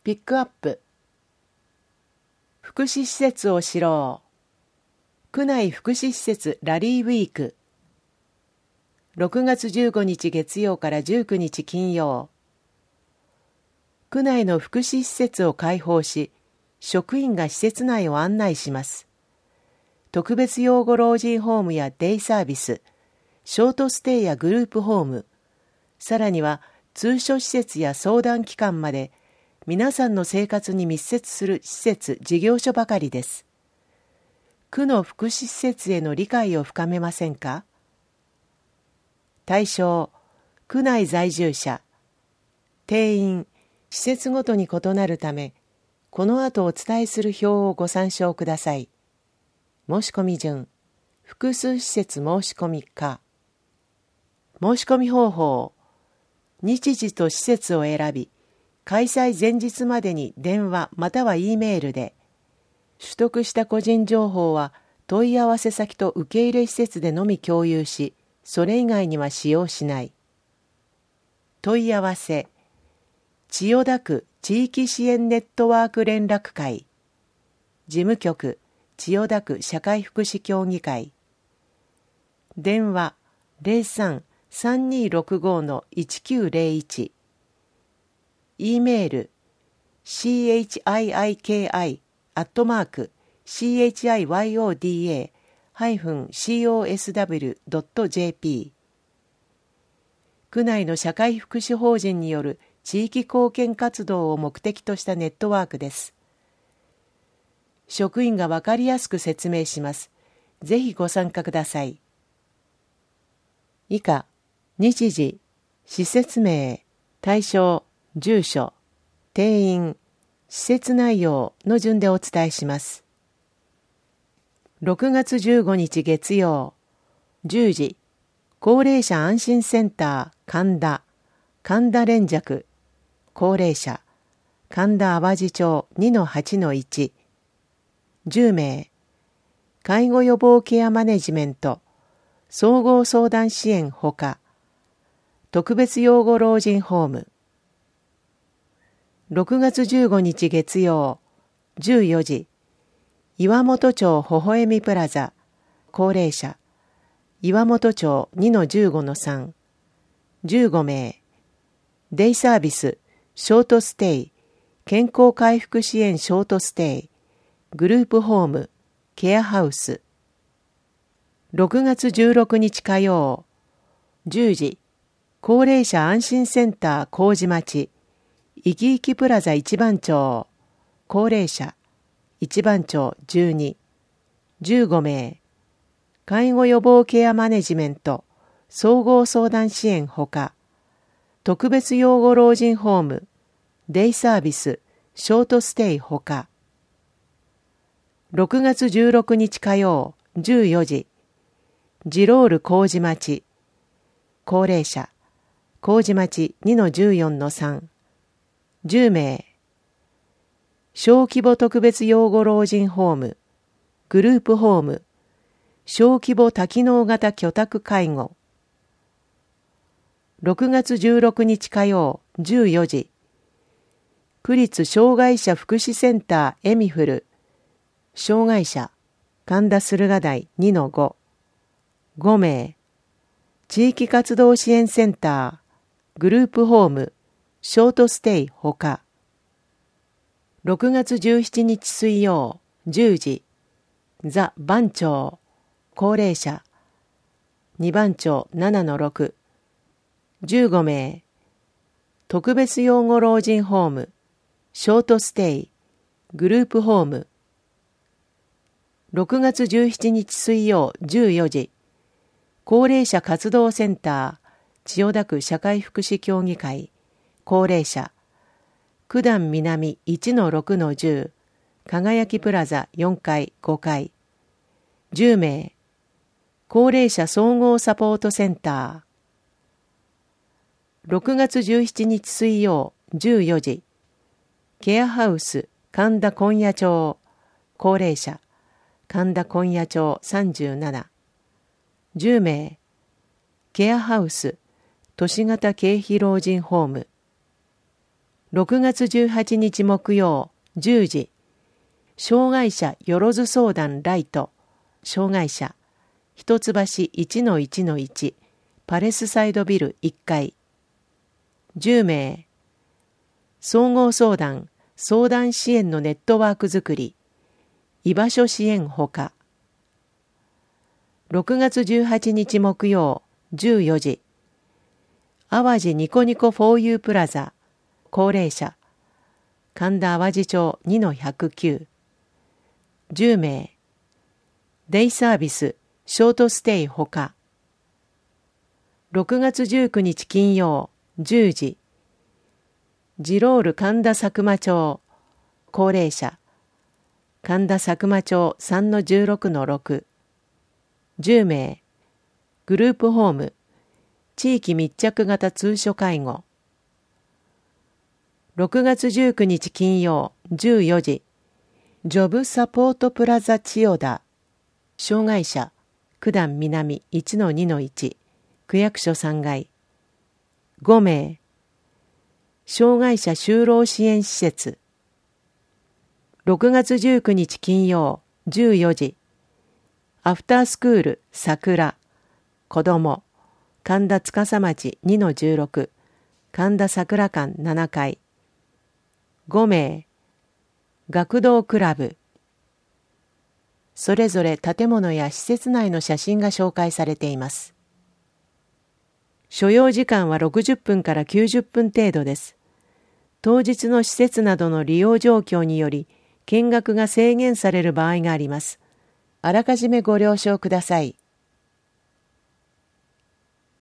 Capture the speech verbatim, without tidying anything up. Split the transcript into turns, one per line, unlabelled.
ピックアップ。福祉施設を知ろう。区内福祉施設ラリーウィーク。ろくがつじゅうごにち月曜からじゅうくにち金曜。区内の福祉施設を開放し、職員が施設内を案内します。特別養護老人ホームやデイサービス、ショートステイやグループホーム、さらには通所施設や相談機関まで、皆さんの生活に密接する施設・事業所ばかりです。区の福祉施設への理解を深めませんか？対象、区内在住者。定員、施設ごとに異なるため、この後お伝えする表をご参照ください。申し込み順、複数施設申し込みか。申し込み方法、日時と施設を選び、開催前日までに電話または E メールで、取得した個人情報は問い合わせ先と受け入れ施設でのみ共有し、それ以外には使用しない。問い合わせ、千代田区地域支援ネットワーク連絡会、事務局、千代田区社会福祉協議会。電話 ゼロさん さんにーろくご のいちきゅうゼロいち。E メール シーエイチアイアイケーアイ アットマーク シーエイチアイワイオーディーエー ハイフン シーオーエスダブリュー ドット ジェーピー。区内の社会福祉法人による地域貢献活動を目的としたネットワークです。職員がわかりやすく説明します。ぜひご参加ください。以下、日時、施設名、対象、住所、定員、施設内容の順でお伝えします。ろくがつじゅうごにち月曜、じゅうじ、高齢者安心センター神田、神田連雀、高齢者、神田淡路町 にのはちのいち、じゅうめい、介護予防ケアマネジメント、総合相談支援ほか、特別養護老人ホーム。ろくがつじゅうごにち月曜、じゅうよじ、岩本町ほほえみプラザ、高齢者、岩本町 にのじゅうごのさん、じゅうごめい、デイサービス、ショートステイ、健康回復支援ショートステイ、グループホーム、ケアハウス。ろくがつじゅうろくにち火曜、じゅうじ、高齢者安心センター麹町、いきいきプラザ一番町、高齢者、一番町じゅうに、じゅうごめい、介護予防ケアマネジメント、総合相談支援ほか、特別養護老人ホーム、デイサービス、ショートステイほか。ろくがつじゅうろくにち火曜、じゅうよじ、ジロール麹町、高齢者、麹町 にのじゅうよんのさん、じゅうめい、小規模特別養護老人ホーム、グループホーム、小規模多機能型居宅介護。ろくがつじゅうろくにち火曜、じゅうよじ、区立障害者福祉センターエミフル、障害者、神田駿河台 にのご、ごめい、地域活動支援センター、グループホーム、ショートステイほか。ろくがつじゅうしちにち水曜、じゅうじ、ザ・番町、高齢者、にばん町 ななのろく、じゅうごめい、特別養護老人ホーム、ショートステイ、グループホーム。ろくがつじゅうしちにち水曜じゅうよじ、高齢者活動センター、千代田区社会福祉協議会、高齢者、九段南 いちのろくのじゅう、輝きプラザよんかいごかい、じゅうめい、高齢者総合サポートセンター。ろくがつじゅうしちにち水曜じゅうよじ、ケアハウス神田今夜町、高齢者、神田今夜町さんじゅうなな、じゅうめい、ケアハウス都市型軽費老人ホーム。 ろくがつじゅうはちにち木曜じゅうじ、障害者よろず相談ライト、障害者、一橋 いちのいちのいち、パレスサイドビルいっかい。じゅうめい、総合相談、相談支援のネットワークづくり、居場所支援ほか。ろくがつじゅうはちにち木曜じゅうよじ、淡路ニコニコ フォーユー プラザ、高齢者、神田淡路町 にのひゃくきゅう。じゅうめい、デイサービス、ショートステイほか。ろくがつじゅうくにち金曜じゅうじ、ジロール神田佐久間町、高齢者、神田佐久間町 さんのじゅうろくのろく。じゅうめい、グループホーム、地域密着型通所介護。ろくがつじゅうくにち金曜じゅうよじ、ジョブサポートプラザ千代田、障害者、九段南 いちのにのいち、区役所さんがい。ごめい、障害者就労支援施設。ろくがつじゅうくにち金曜じゅうよじ、アフタースクール桜、子ども、神田司町 にのじゅうろく、神田桜館ななかい。ごめい、学童クラブ。それぞれ建物や施設内の写真が紹介されています。所要時間はろくじゅっぷんからきゅうじゅっぷん程度です。当日の施設などの利用状況により見学が制限される場合があります。あらかじめご了承ください。